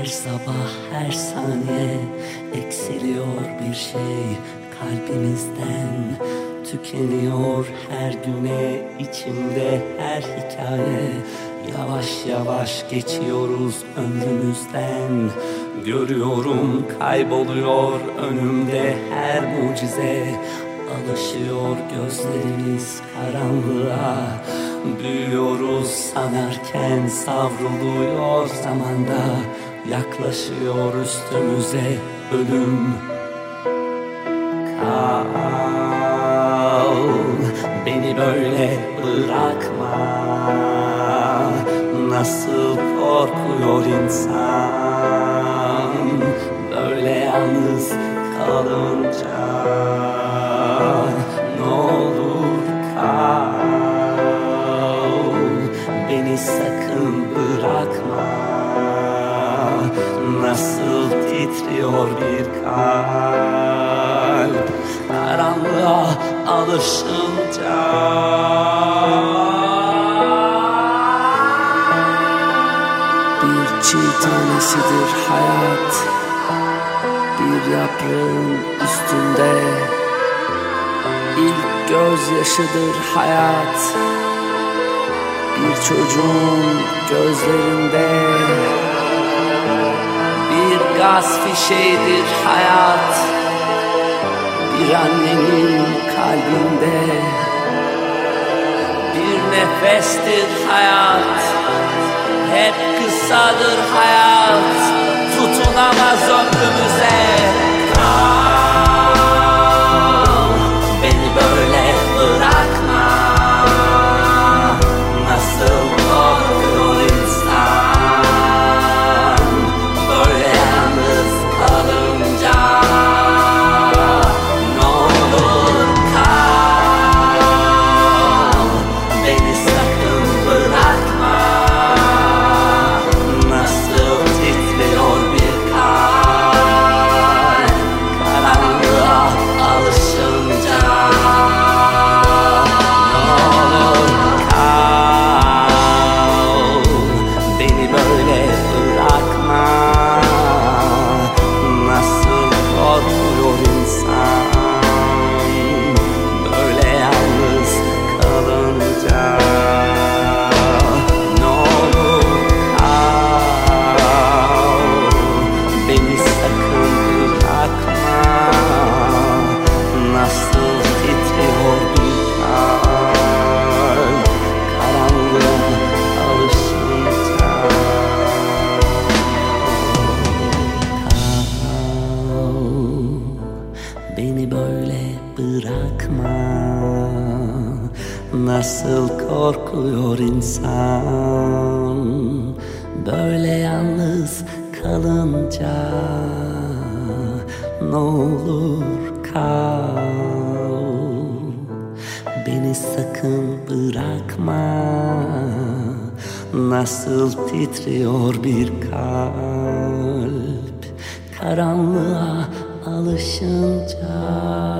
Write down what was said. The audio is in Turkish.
sabah her saniye eksiliyor bir şey kalbimizden. Tükeniyor her güne içimde her hikaye. Yavaş yavaş geçiyoruz ömrümüzden. Görüyorum kayboluyor önümde her mucize. Alışıyor gözlerimiz karanlığa. Büyüyoruz sanarken savruluyor zamanda. Yaklaşıyor üstümüze ölüm. Kal, beni böyle bırakma. Nasıl korkuyor insan böyle yalnız kalınca. Ne olur kal, beni sakın bırakma. Nasıl titriyor bir kalp karanlığa alışınca. Bir çiğ tanesidir hayat, bir yaprağın üstünde. İlk gözyaşıdır hayat, bir çocuğun gözlerinde. Bir gaz fişeğidir hayat, bir annenin kalbinde. Bir nefestir hayat, hep kısadır hayat. Tutunamaz ömrümüze. Kal, beni böyle bırakma. Nasıl korkuyor insan böyle yalnız kalınca. Ne olur kal, beni sakın bırakma. Nasıl titriyor bir kalp karanlığa alışınca. Ne olur kal, beni böyle bırakma. Nasıl korkuyor insan böyle yalnız kalınca. Ne olur kal, beni sakın bırakma. Nasıl titriyor bir kalp karanlığa alışınca. Kal, beni böyle bırakma. Nasıl korkuyor insan böyle yalnız kalınca. Ne olur kal, beni sakın bırakma. Nasıl titriyor bir kalp karanlığa alışınca.